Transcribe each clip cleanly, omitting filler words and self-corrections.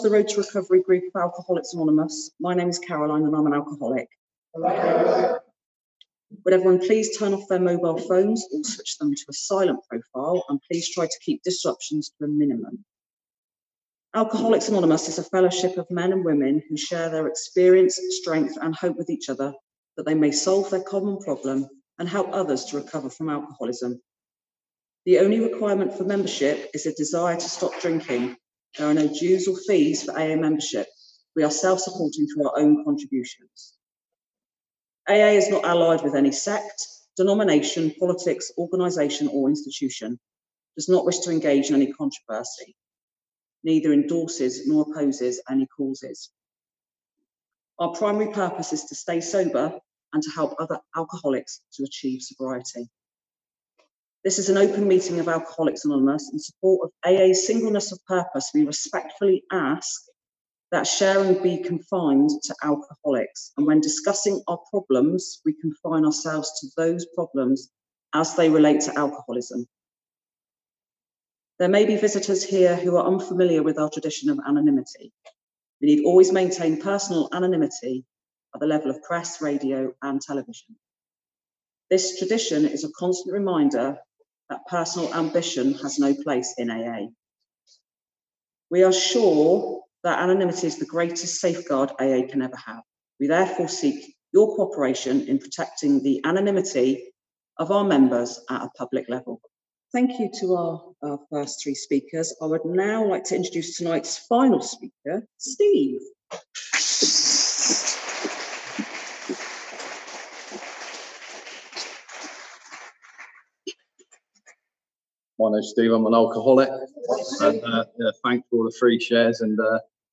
The Road to Recovery group of Alcoholics Anonymous. My name is Caroline and I'm an alcoholic. Would everyone please turn off their mobile phones or switch them to a silent profile, and please try to keep disruptions to a minimum. Alcoholics Anonymous is a fellowship of men and women who share their experience, strength and hope with each other that they may solve their common problem and help others to recover from alcoholism. The only requirement for membership is a desire to stop drinking. There are no dues or fees for AA membership. We are self-supporting through our own contributions. AA is not allied with any sect, denomination, politics, organisation or institution, does not wish to engage in any controversy, neither endorses nor opposes any causes. Our primary purpose is to stay sober and to help other alcoholics to achieve sobriety. This is an open meeting of Alcoholics Anonymous. In support of AA's singleness of purpose, we respectfully ask that sharing be confined to alcoholics. And when discussing our problems, we confine ourselves to those problems as they relate to alcoholism. There may be visitors here who are unfamiliar with our tradition of anonymity. We need always maintain personal anonymity at the level of press, radio, and television. This tradition is a constant reminder that personal ambition has no place in AA. We are sure that anonymity is the greatest safeguard AA can ever have. We therefore seek your cooperation in protecting the anonymity of our members at a public level. Thank you to our first three speakers. I would now like to introduce tonight's final speaker, Steve. My name's Steve, I'm an alcoholic, and thanks for all the free shares, and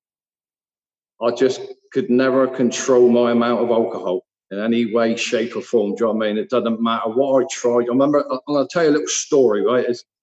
I just could never control my amount of alcohol in any way, shape or form, do you know what I mean? It doesn't matter what I tried. I remember, I'm going to tell you a little story, right?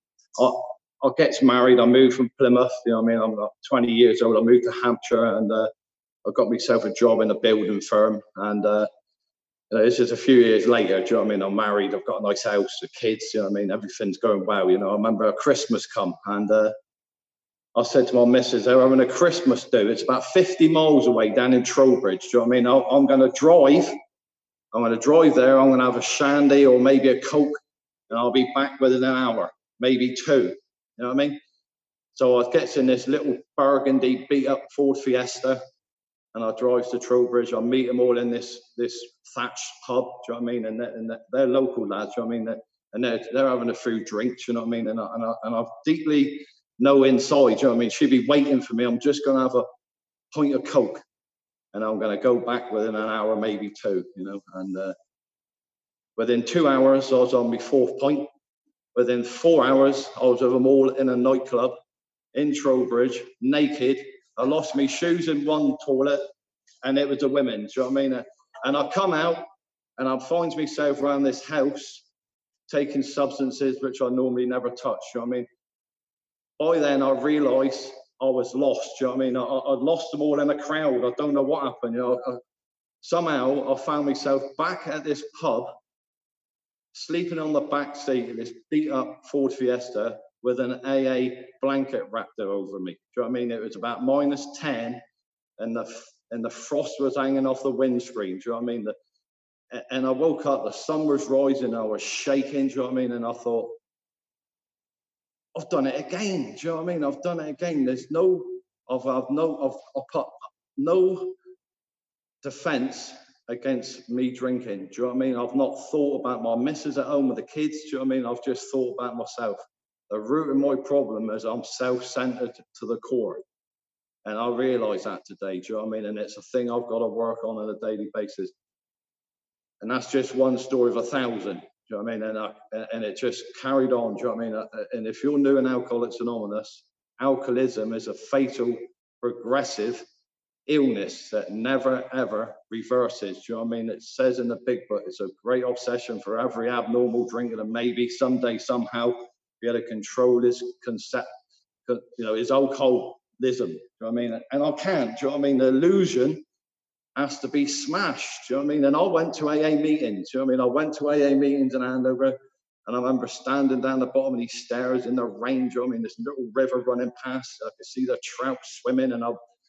I get married, I moved from Plymouth, you know what I mean? I'm like 20 years old, I moved to Hampshire, and I got myself a job in a building firm, and this is a few years later, do you know what I mean? I'm married, I've got a nice house, the kids, you know what I mean? Everything's going well, you know. I remember Christmas come, and I said to my missus, they're having a Christmas do. It's about 50 miles away down in Trowbridge, do you know what I mean? I'm going to drive. I'm going to drive there. I'm going to have a shandy or maybe a Coke, and I'll be back within an hour, maybe two, you know what I mean? So I get in this little burgundy beat up Ford Fiesta, and I drive to Trowbridge. I meet them all in this thatched pub, do you know what I mean? And they're local lads, do you know what I mean? And they're having a few drinks, you know what I mean? And I deeply know inside, do you know what I mean? She'll be waiting for me. I'm just going to have a pint of Coke, and I'm going to go back within an hour, maybe two, you know? And within 2 hours, I was on my fourth pint. Within 4 hours, I was with them all in a nightclub in Trowbridge, naked. I lost my shoes in one toilet, and it was the women's, do you know what I mean? And I come out, and I find myself around this house taking substances which I normally never touch, do you know what I mean? By then, I realised I was lost, do you know what I mean? I'd lost them all in a crowd. I don't know what happened, you know. Somehow, I found myself back at this pub, sleeping on the back seat of this beat-up Ford Fiesta, with an AA blanket wrapped over me. Do you know what I mean? It was about -10, and the frost was hanging off the windscreen. Do you know what I mean? And I woke up, the sun was rising, I was shaking. Do you know what I mean? And I thought, I've done it again. Do you know what I mean? I've done it again. There's I've put no defence against me drinking. Do you know what I mean? I've not thought about my missus at home with the kids. Do you know what I mean? I've just thought about myself. The root of my problem is I'm self-centered to the core. And I realise that today, do you know what I mean? And it's a thing I've got to work on a daily basis. And that's just one story of 1,000, do you know what I mean? And it just carried on, do you know what I mean? And if you're new in Alcoholics Anonymous, alcoholism is a fatal, progressive illness that never, ever reverses, do you know what I mean? It says in the big book, it's a great obsession for every abnormal drinker to maybe someday, somehow, be able to control his concept, you know, his alcoholism, do you know what I mean? And I can't, do you know what I mean? The illusion has to be smashed, do you know what I mean? And I went to AA meetings, do you know what I mean? I went to AA meetings in Andover, and I remember standing down the bottom of these stairs in the rain, do you know what I mean? This little river running past, I could see the trout swimming, and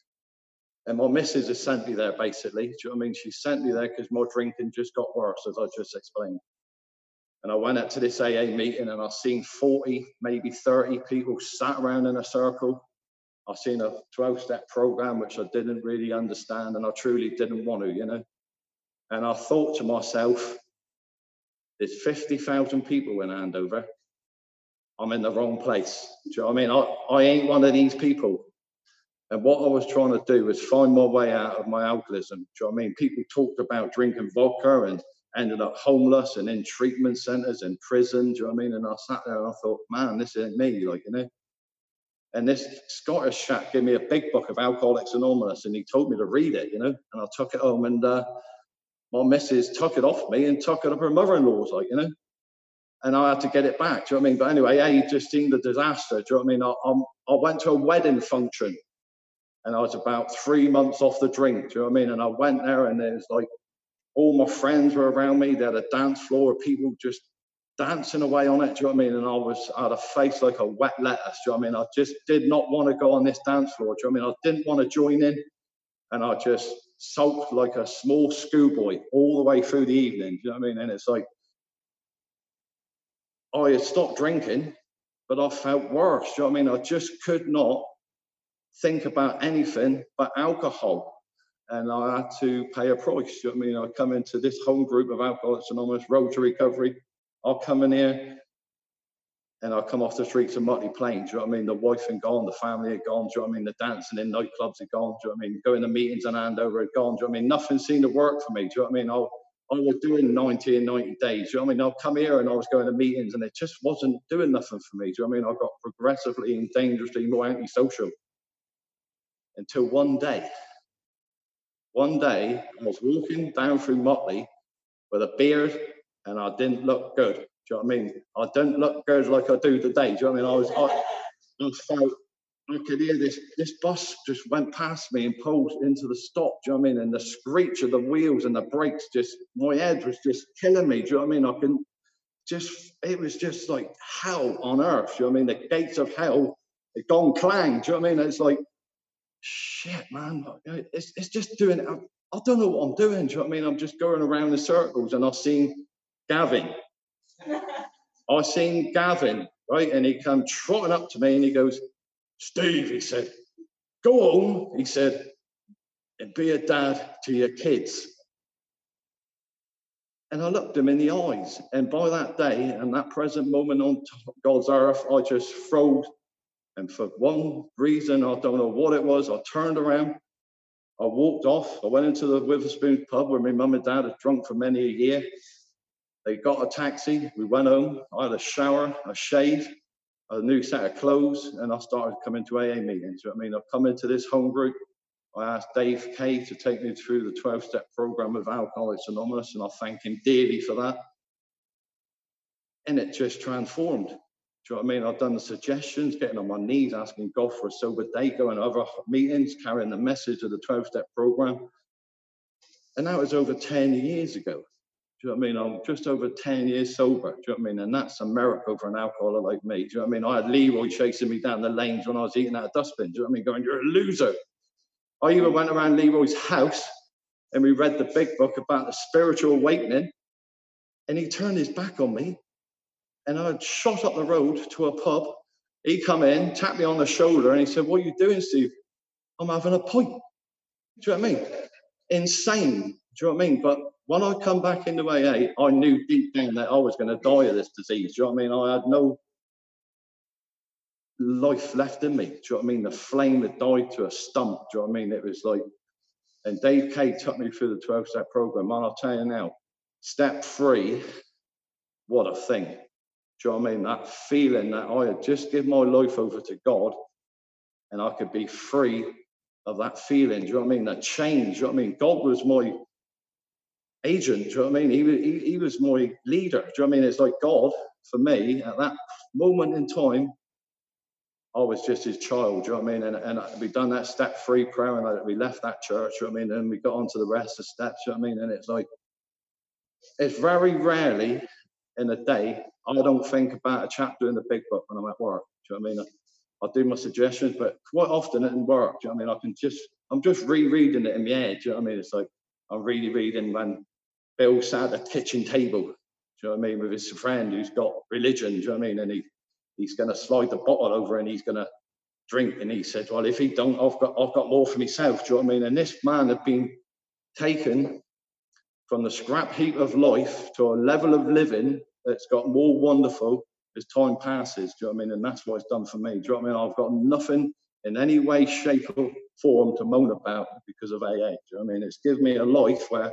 And my missus has sent me there, basically. Do you know what I mean? She sent me there because my drinking just got worse, as I just explained. And I went up to this AA meeting and I seen 40, maybe 30 people sat around in a circle. I seen a 12-step program, which I didn't really understand, and I truly didn't want to, you know. And I thought to myself, there's 50,000 people in Andover. I'm in the wrong place. Do you know what I mean? I ain't one of these people. And what I was trying to do was find my way out of my alcoholism. Do you know what I mean? People talked about drinking vodka and ended up homeless and in treatment centers and prison. Do you know what I mean? And I sat there and I thought, man, this isn't me, like, you know. And this Scottish chap gave me a big book of Alcoholics Anonymous and he told me to read it, you know. And I took it home and my missus took it off me and took it up her mother-in-law's, like, you know. And I had to get it back, do you know what I mean? But anyway, it just seemed a disaster, do you know what I mean? I went to a wedding function and I was about 3 months off the drink, do you know what I mean? And I went there and there was like, all my friends were around me. They had a dance floor of people just dancing away on it, do you know what I mean? And I had a face like a wet lettuce, do you know what I mean? I just did not want to go on this dance floor, do you know what I mean? I didn't want to join in. And I just sulked like a small schoolboy all the way through the evening, do you know what I mean? And it's like, I had stopped drinking, but I felt worse, do you know what I mean? I just could not think about anything but alcohol. And I had to pay a price, do you know what I mean? I come into this home group of Alcoholics Anonymous, Road to Recovery. I'll come in here and I'll come off the streets of Motley Plain, do you know what I mean? The wife had gone, the family had gone, do you know what I mean? The dancing in nightclubs had gone, do you know what I mean? Going to meetings in Andover had gone, do you know what I mean? Nothing seemed to work for me, do you know what I mean? I was doing 90 and 90 days, do you know what I mean? I'll come here and I was going to meetings and it just wasn't doing nothing for me, do you know what I mean? I got progressively and dangerously more antisocial until one day. One day, I was walking down through Motley with a beard and I didn't look good. Do you know what I mean? I don't look good like I do today. Do you know what I mean? I felt, I could hear this bus just went past me and pulled into the stop. Do you know what I mean? And the screech of the wheels and the brakes my head was just killing me. Do you know what I mean? It was just like hell on earth. Do you know what I mean? The gates of hell had gone clang. Do you know what I mean? It's like, shit, man, it's just doing it. I don't know what I'm doing. Do you know what I mean? I'm just going around in circles and I've seen Gavin. I seen Gavin, right? And he come trotting up to me and he goes, Steve, he said, go home, he said, and be a dad to your kids. And I looked him in the eyes. And by that day and that present moment on God's earth, I just froze. And for one reason, I don't know what it was, I turned around, I walked off, I went into the Witherspoon pub where my mum and dad had drunk for many a year. They got a taxi, we went home, I had a shower, a shave, a new set of clothes, and I started coming to AA meetings. You know what I mean? I've come into this home group. I asked Dave Kay to take me through the 12-step program of Alcoholics Anonymous, and I thank him dearly for that. And it just transformed. Do you know what I mean? I've done the suggestions, getting on my knees, asking God for a sober day, going to other meetings, carrying the message of the 12-step program. And that was over 10 years ago. Do you know what I mean? I'm just over 10 years sober. Do you know what I mean? And that's a miracle for an alcoholic like me. Do you know what I mean? I had Leroy chasing me down the lanes when I was eating out of dustbin. Do you know what I mean? Going, you're a loser. I even went around Leroy's house and we read the big book about the spiritual awakening. And he turned his back on me. And I shot up the road to a pub. He come in, tapped me on the shoulder, and he said, what are you doing, Steve? I'm having a pint. Do you know what I mean? Insane. Do you know what I mean? But when I come back into AA, I knew deep down that I was going to die of this disease. Do you know what I mean? I had no life left in me. Do you know what I mean? The flame had died to a stump. Do you know what I mean? It was like, and Dave Kay took me through the 12-step program. And I'll tell you now, step 3, what a thing. Do you know what I mean? That feeling that I had just given my life over to God and I could be free of that feeling. Do you know what I mean? That change. Do you know what I mean? God was my agent. Do you know what I mean? He was my leader. Do you know what I mean? It's like God, for me, at that moment in time, I was just his child. Do you know what I mean? And we done that step 3 prayer and we left that church. Do you know what I mean? And we got on to the rest of the steps. Do you know what I mean? And it's like, it's very rarely in a day I don't think about a chapter in the big book when I'm at work. Do you know what I mean? I do my suggestions, but quite often it doesn't work. Do you know what I mean? I'm just rereading it in my head. Do you know what I mean? It's like I'm really reading when Bill sat at the kitchen table. Do you know what I mean? With his friend who's got religion. Do you know what I mean? And he's going to slide the bottle over and he's going to drink. And he said, well, if he don't, I've got more for myself. Do you know what I mean? And this man had been taken from the scrap heap of life to a level of living that's got more wonderful as time passes. Do you know what I mean? And that's what it's done for me. Do you know what I mean? I've got nothing in any way, shape, or form to moan about because of AA. Do you know what I mean? It's given me a life where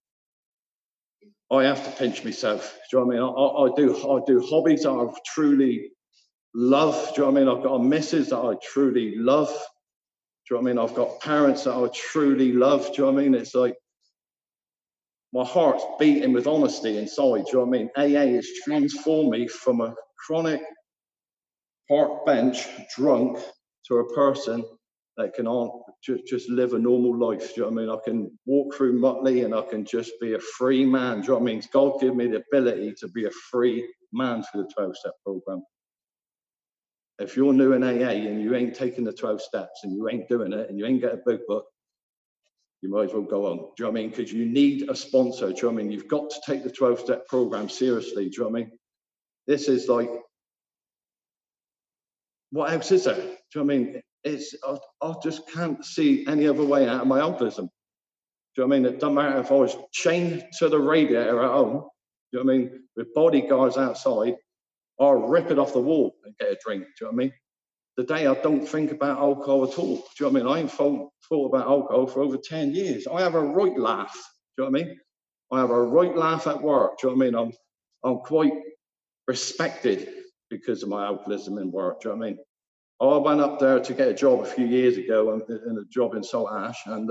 I have to pinch myself. Do you know what I mean? I do hobbies that I truly love. Do you know what I mean? I've got a missus that I truly love. Do you know what I mean? I've got parents that I truly love. Do you know what I mean? It's like my heart's beating with honesty inside. Do you know what I mean? AA has transformed me from a chronic park bench drunk to a person that can just live a normal life. Do you know what I mean? I can walk through Mutley and I can just be a free man. Do you know what I mean? God gave me the ability to be a free man through the 12-step program. If you're new in AA and you ain't taking the 12 steps and you ain't doing it and you ain't got a big book, you might as well go on. Do you know what I mean? Because you need a sponsor. Do you know what I mean? You've got to take the 12-step program seriously. Do you know what I mean? This is like, what else is there? Do you know what I mean? I just can't see any other way out of my alcoholism. Do you know what I mean? It doesn't matter if I was chained to the radiator at home, do you know what I mean? With bodyguards outside, I'll rip it off the wall and get a drink. Do you know what I mean? Today, I don't think about alcohol at all. Do you know what I mean? I ain't thought about alcohol for over 10 years. I have a right laugh. Do you know what I mean? I have a right laugh at work. Do you know what I mean? I'm quite respected because of my alcoholism in work. Do you know what I mean? I went up there to get a job a few years ago, in a job in Salt Ash, and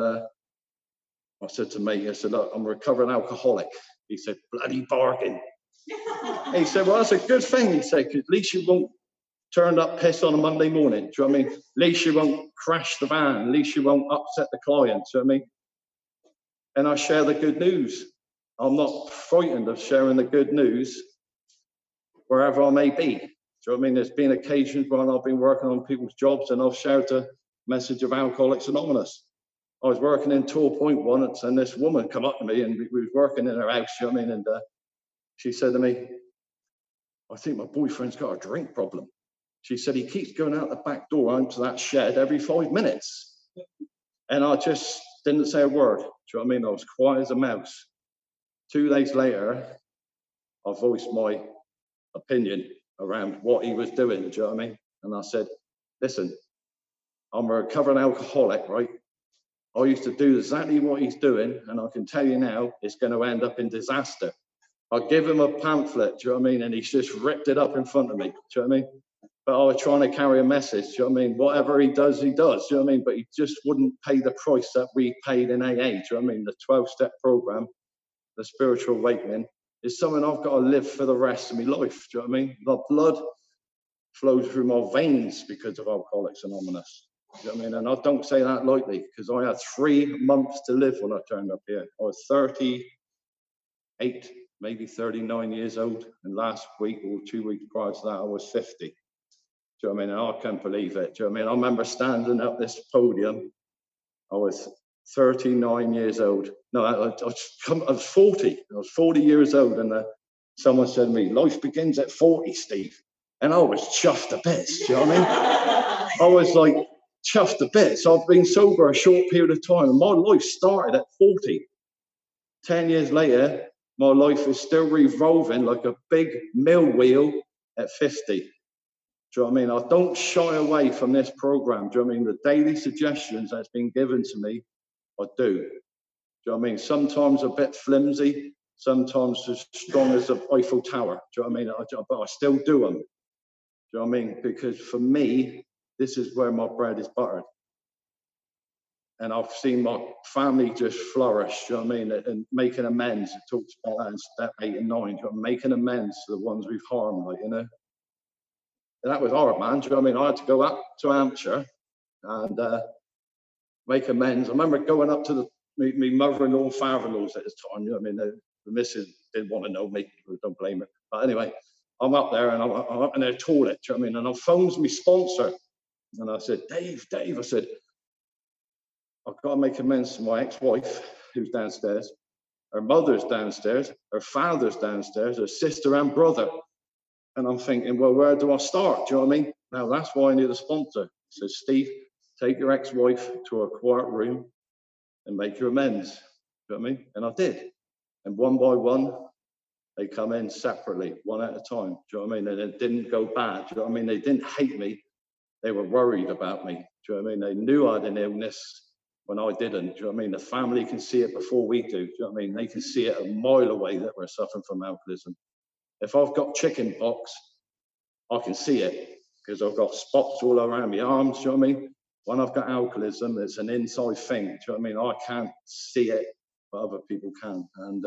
I said to mate, I said, look, I'm a recovering alcoholic. He said, bloody bargain. He said, well, that's a good thing. He said, because at least you won't turn up pissed on a Monday morning. Do you know what I mean? At least you won't crash the van. At least you won't upset the client. Do you know what I mean? And I share the good news. I'm not frightened of sharing the good news wherever I may be. Do you know what I mean? There's been occasions when I've been working on people's jobs and I've shared the message of Alcoholics Anonymous. I was working in Tor Point once and this woman come up to me and we was working in her house, you know what I mean? And she said to me, I think my boyfriend's got a drink problem. She said, he keeps going out the back door into that shed every 5 minutes. And I just didn't say a word. Do you know what I mean? I was quiet as a mouse. 2 days later, I voiced my opinion around what he was doing. Do you know what I mean? And I said, listen, I'm a recovering alcoholic, right? I used to do exactly what he's doing, and I can tell you now, it's going to end up in disaster. I give him a pamphlet, do you know what I mean? And he's just ripped it up in front of me, do you know what I mean? But I was trying to carry a message, do you know what I mean? Whatever he does, do you know what I mean? But he just wouldn't pay the price that we paid in AA, do you know what I mean? The 12-step program, the spiritual awakening, is something I've got to live for the rest of my life, do you know what I mean? The blood flows through my veins because of Alcoholics Anonymous. Do you know what I mean? And I don't say that lightly because I had 3 months to live when I turned up here. I was 38, maybe 39 years old. And last week or 2 weeks prior to that, I was 50. Do you know what I mean? And I can't believe it. Do you know what I mean? I remember standing up this podium. I was 39 years old. No, I was 40. I was 40 years old. And someone said to me, life begins at 40, Steve. And I was chuffed to bits. Do you know what I mean? I was like, chuffed to bits. I've been sober a short period of time and my life started at 40. 10 years later, my life is still revolving like a big mill wheel at 50. Do you know what I mean? I don't shy away from this program. Do you know what I mean? The daily suggestions that's been given to me, I do. Do you know what I mean? Sometimes a bit flimsy, sometimes as strong as the Eiffel Tower. Do you know what I mean? But I still do them. Do you know what I mean? Because for me, this is where my bread is buttered. And I've seen my family just flourish, do you know what I mean? And making amends. It talks about that in step 8 and 9, do you know what I mean? Making amends to the ones we've harmed, like, you know? And that was hard, man, do you know what I mean? I had to go up to Hampshire and make amends. I remember going up to my mother-in-law and father-in-laws at this time, you know what I mean? The missus didn't want to know me, don't blame her. But anyway, I'm up there and I'm up in their toilet, do you know what I mean? And I phones my sponsor And I said, Dave, I said, I've got to make amends to my ex-wife who's downstairs. Her mother's downstairs, her father's downstairs, her sister and brother. And I'm thinking, well, where do I start? Do you know what I mean? Now, that's why I need a sponsor. He says, Steve, take your ex-wife to a quiet room and make your amends. Do you know what I mean? And I did. And one by one, they come in separately, one at a time. Do you know what I mean? And it didn't go bad. Do you know what I mean? They didn't hate me. They were worried about me. Do you know what I mean? They knew I had an illness when I didn't. Do you know what I mean? The family can see it before we do. Do you know what I mean? They can see it a mile away that we're suffering from alcoholism. If I've got chicken pox, I can see it because I've got spots all around my arms. Do you know what I mean? When I've got alcoholism, it's an inside thing. Do you know what I mean? I can't see it, but other people can.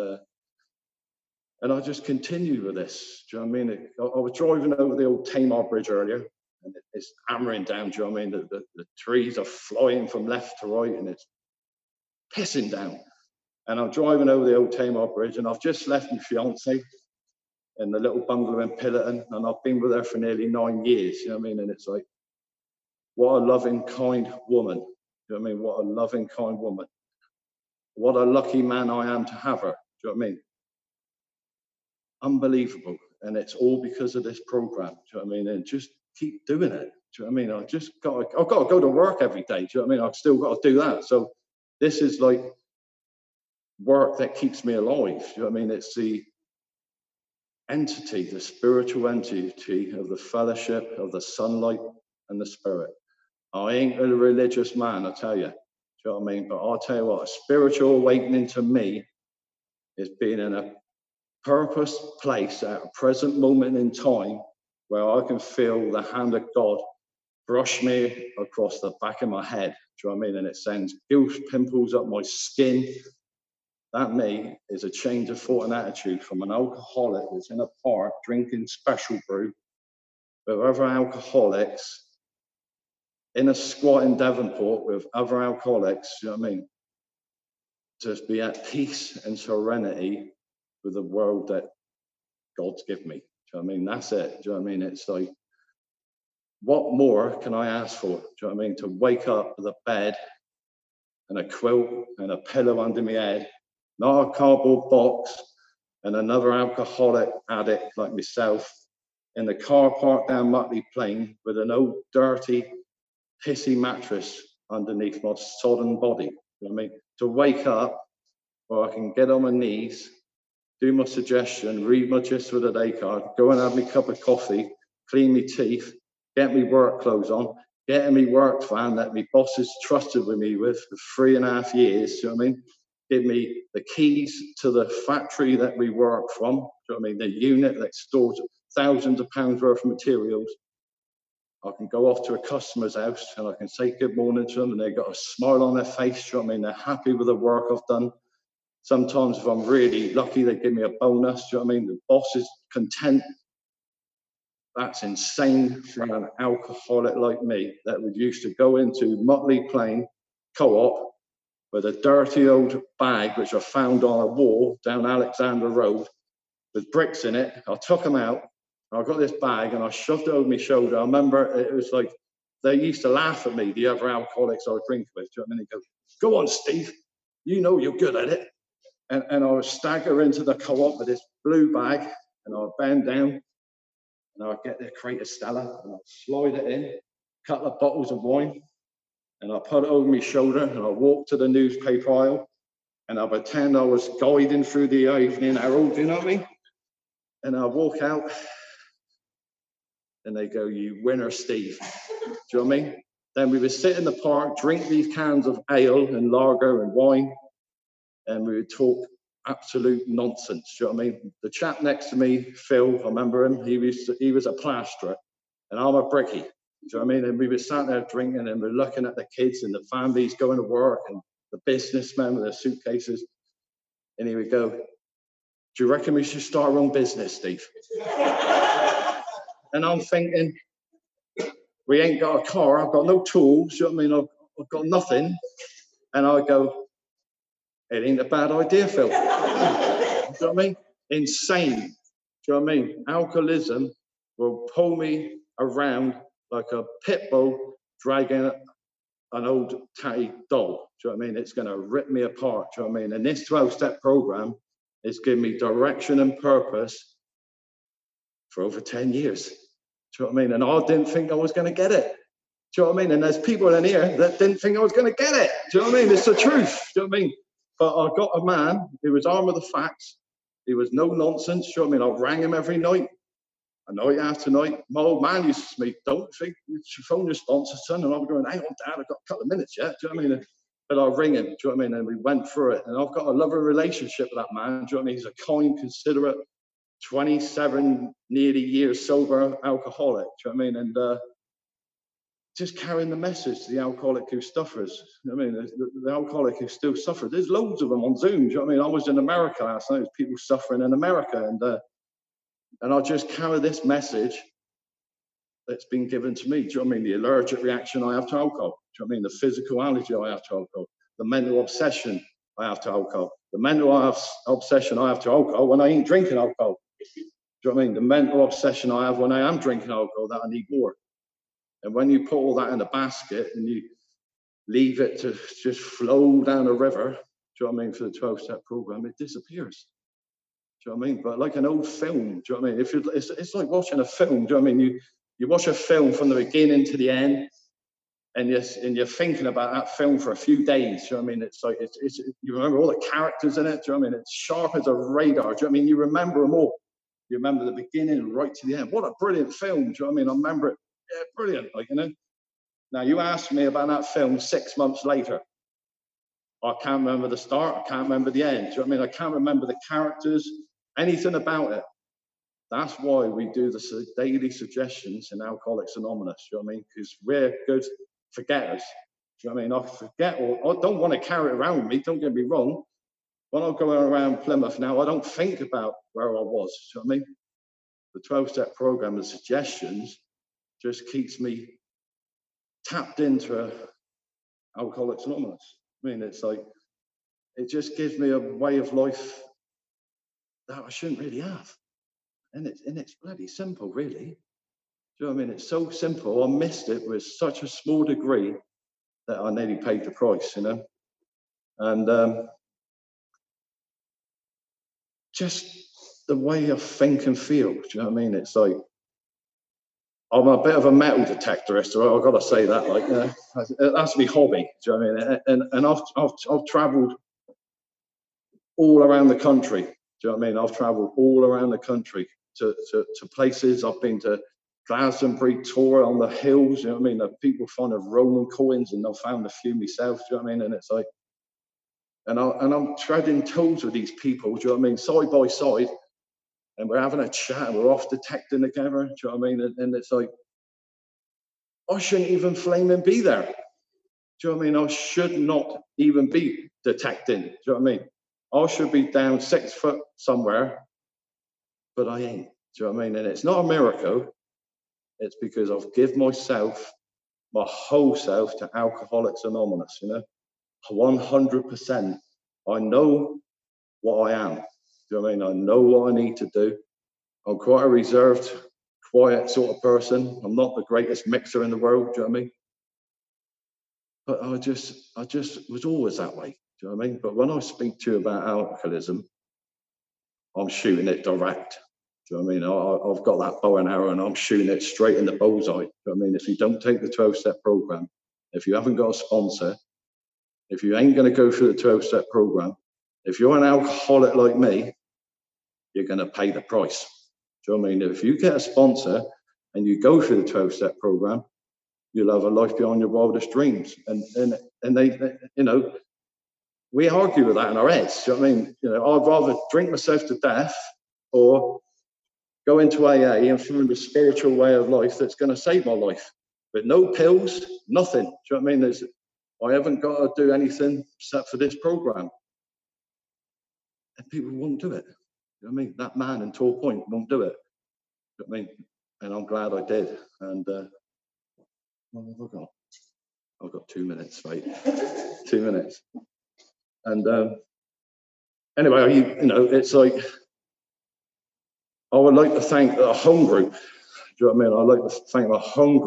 And I just continued with this. Do you know what I mean? I was driving over the old Tamar Bridge earlier, and it's hammering down. Do you know what I mean? The trees are flying from left to right, and it's pissing down. And I'm driving over the old Tamar Bridge, and I've just left my fiance in the little bungalow in Pillerton, and I've been with her for nearly 9 years. You know what I mean? And it's like, what a loving, kind woman. Do you know what I mean? What a loving, kind woman. What a lucky man I am to have her. Do you know what I mean? Unbelievable. And it's all because of this program. Do you know what I mean? And just keep doing it. Do you know what I mean? I've got to go to work every day. Do you know what I mean? I've still got to do that. So this is like work that keeps me alive. Do you know what I mean? It's the entity, the spiritual entity of the fellowship of the sunlight and the spirit. I ain't a religious man, I tell you. Do you know what I mean? But I'll tell you what, a spiritual awakening to me is being in a purpose place at a present moment in time where I can feel the hand of God brush me across the back of my head. Do you know what I mean? And it sends guilt pimples up my skin. That, me, is a change of thought and attitude from an alcoholic that's in a park drinking special brew with other alcoholics, in a squat in Devonport with other alcoholics. Do you know what I mean? To be at peace and serenity with the world that God's given me. Do you know what I mean? That's it. Do you know what I mean? It's like, what more can I ask for? Do you know what I mean? To wake up with a bed and a quilt and a pillow under my head, not a cardboard box, and another alcoholic addict like myself in the car park down Mutley Plain with an old dirty, pissy mattress underneath my sodden body. You know what I mean? To wake up where I can get on my knees, do my suggestion, read my Gist for the Day card, go and have me cup of coffee, clean me teeth, get me work clothes on, get in me work van that my boss has trusted with me with for 3.5 years. You know what I mean? Give me the keys to the factory that we work from. You know what I mean? The unit that stores thousands of pounds worth of materials. I can go off to a customer's house and I can say good morning to them and they've got a smile on their face. You know what I mean? They're happy with the work I've done. Sometimes if I'm really lucky, they give me a bonus. Do you know what I mean? The boss is content. That's insane for an alcoholic like me that would used to go into Mutley Plain Co-op with a dirty old bag, which I found on a wall down Alexander Road with bricks in it. I took them out. I got this bag and I shoved it over my shoulder. I remember it was like, they used to laugh at me, the other alcoholics I was drinking with. Do you know what I mean? They go, go on, Steve, you know you're good at it. And I would stagger into the Co-op with this blue bag and I would bend down and I'd get the crate of Stella and I'd slide it in, a couple of bottles of wine, and I put it over my shoulder and I walk to the newspaper aisle and I pretend I was guiding through the Evening Herald, you know what I mean? And I walk out and they go, you winner, Steve. Do you know what I mean? Then we would sit in the park, drink these cans of ale and lager and wine, and we would talk absolute nonsense. Do you know what I mean? The chap next to me, Phil, I remember him, he was a plasterer and I'm a brickie. Do you know what I mean? And we were sat there drinking and we're looking at the kids and the families going to work and the businessmen with their suitcases. And he would go, do you reckon we should start our own business, Steve? And I'm thinking, we ain't got a car, I've got no tools, you know what I mean? I've got nothing. And I go, it ain't a bad idea, Phil. Do you know what I mean? Insane. Do you know what I mean? Alcoholism will pull me around like a pit bull dragging an old tatty doll. Do you know what I mean? It's going to rip me apart. Do you know what I mean? And this 12-step program is giving me direction and purpose for over 10 years. Do you know what I mean? And I didn't think I was going to get it. Do you know what I mean? And there's people in here that didn't think I was going to get it. Do you know what I mean? It's the truth. Do you know what I mean? But I got a man who was armed with the facts. He was no nonsense. Do you know what I mean? I rang him every night. A night after night. My old man used to say, don't think you should phone your sponsor, son. And I'm going, hang on, Dad, I've got a couple of minutes yet. Do you know what I mean? But I'll ring him. Do you know what I mean? And we went through it. And I've got a loving relationship with that man. Do you know what I mean? He's a kind, considerate, 27 nearly years sober alcoholic. Do you know what I mean? And just carrying the message to the alcoholic who suffers. You know what I mean? The alcoholic who still suffers. There's loads of them on Zoom. Do you know what I mean? I was in America last night. There's people suffering in America. And I just carry this message that's been given to me. Do you know what I mean? The allergic reaction I have to alcohol. Do you know what I mean? The physical allergy I have to alcohol. The mental obsession I have to alcohol. The mental obsession I have to alcohol when I ain't drinking alcohol. Do you know what I mean? The mental obsession I have when I am drinking alcohol that I need more. And when you put all that in a basket and you leave it to just flow down a river, do you know what I mean, for the 12-step program, it disappears. Do you know what I mean? But like an old film, do you know what I mean? If it's like watching a film, do you know what I mean? You watch a film from the beginning to the end, and you're thinking about that film for a few days. Do you know what I mean? It's like you remember all the characters in it. Do you know what I mean? It's sharp as a radar. Do you know what I mean? You remember them all. You remember the beginning right to the end. What a brilliant film. Do you know what I mean? I remember it. Yeah, brilliant. Like, you know. Now you asked me about that film 6 months later. I can't remember the start. I can't remember the end. Do you know what I mean? I can't remember the characters. Anything about it. That's why we do the daily suggestions in Alcoholics Anonymous. Do you know what I mean? Because we're good forgetters. Do you know what I mean? I forget, or I don't want to carry it around with me. Don't get me wrong. When I'm going around Plymouth now, I don't think about where I was. Do you know what I mean? The 12-step program, the suggestions, just keeps me tapped into Alcoholics Anonymous. I mean, it's like, it just gives me a way of life that I shouldn't really have. And it's bloody simple, really. Do you know what I mean? It's so simple. I missed it with such a small degree that I nearly paid the price, you know? And just the way I think and feel, do you know what I mean? It's like, I'm a bit of a metal detectorist, I've got to say that, like, that's my hobby, do you know what I mean? And I've travelled all around the country, do you know what I mean? I've travelled all around the country to places. I've been to Glastonbury, tour on the hills, you know what I mean? The people find of Roman coins, and I've found a few myself, do you know what I mean? And it's like, and I'm treading toes with these people, do you know what I mean? Side by side, and we're having a chat, and we're off detecting together, do you know what I mean? And it's like, I shouldn't even flaming be there. Do you know what I mean? I should not even be detecting, do you know what I mean? I should be down 6 foot somewhere, but I ain't, do you know what I mean? And it's not a miracle. It's because I've given myself, my whole self, to Alcoholics Anonymous, you know, 100%. I know what I am. Do you know what I mean? I know what I need to do. I'm quite a reserved, quiet sort of person. I'm not the greatest mixer in the world, do you know what I mean? But I just was always that way, do you know what I mean? But when I speak to you about alcoholism, I'm shooting it direct. Do you know what I mean? I've got that bow and arrow, and I'm shooting it straight in the bullseye. Do you know what I mean? If you don't take the 12-step program, if you haven't got a sponsor, if you ain't going to go through the 12-step program, if you're an alcoholic like me, you're going to pay the price. Do you know what I mean? If you get a sponsor and you go through the 12-step program, you'll have a life beyond your wildest dreams. And they, you know, we argue with that in our heads. Do you know what I mean? You know, I'd rather drink myself to death or go into AA and find a spiritual way of life that's going to save my life. With no pills, nothing. Do you know what I mean? I haven't got to do anything except for this program. And people won't do it. You know what I mean? That man in Tor Point won't do it. You know what I mean? And I'm glad I did. And what have I got? I've got 2 minutes, right? 2 minutes. And anyway, you know, it's like, I would like to thank the home group. Do you know what I mean? I'd like to thank the home group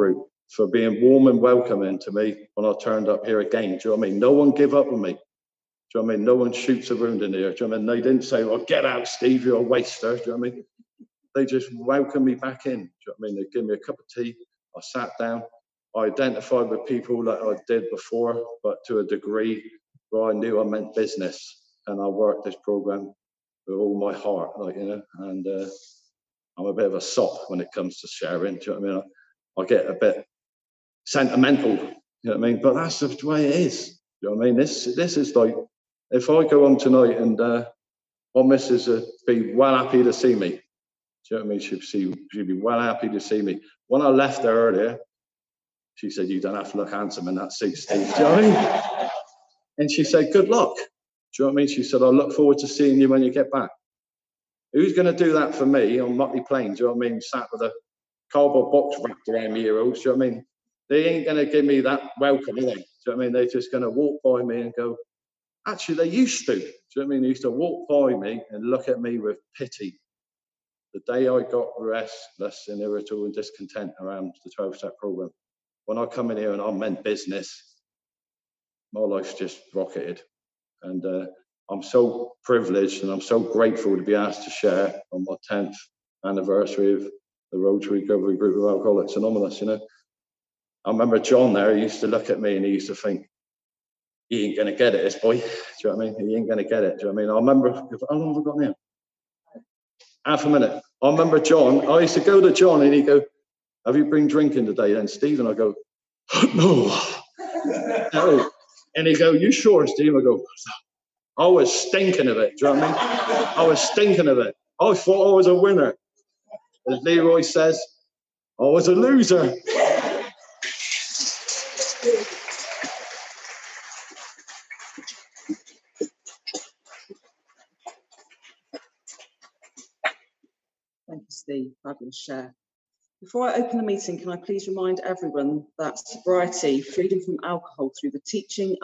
for being warm and welcoming to me when I turned up here again. Do you know what I mean? No one give up on me. Do you know what I mean? No one shoots a wound in here. Do you know what I mean? They didn't say, well, get out, Steve, you're a waster. Do you know what I mean? They just welcomed me back in. Do you know what I mean? They give me a cup of tea. I sat down. I identified with people that I did before, but to a degree where I knew I meant business. And I worked this program with all my heart, like, you know, and I'm a bit of a sop when it comes to sharing. Do you know what I mean? I get a bit sentimental, you know what I mean? But that's the way it is. You know what I mean? This is like, if I go home tonight and my missus would be well happy to see me. Do you know what I mean? She'd be well happy to see me. When I left her earlier, she said, you don't have to look handsome in that suit, Steve. Do you know what I mean? And she said, good luck. Do you know what I mean? She said, I look forward to seeing you when you get back. Who's going to do that for me on Mutley Plain? Do you know what I mean? Sat with a cardboard box wrapped around me ear-holes. Do you know what I mean? They ain't going to give me that welcome, are they? Do you know what I mean? They're just going to walk by me and go, actually, they used to. Do you know what I mean? They used to walk by me and look at me with pity. The day I got restless and irritable and discontent around the 12-step program, when I come in here and I meant business, my life's just rocketed. And I'm so privileged and I'm so grateful to be asked to share on my 10th anniversary of the Road to Recovery Group of Alcoholics Anonymous, you know. I remember John there, he used to look at me and he used to think, he ain't going to get it, this boy. Do you know what I mean? He ain't going to get it. Do you know what I mean? I remember, how long have I got now? Half a minute. I remember John, I used to go to John and he'd go, have you been drinking today then, Steve? And I go, no. No. And he'd go, you sure, Steve? I go, I was stinking of it. Do you know what I mean? I was stinking of it. I thought I was a winner. As Leroy says, I was a loser. Thank you, Steve. Fabulous share. Before I open the meeting, can I please remind everyone that sobriety, freedom from alcohol through the teaching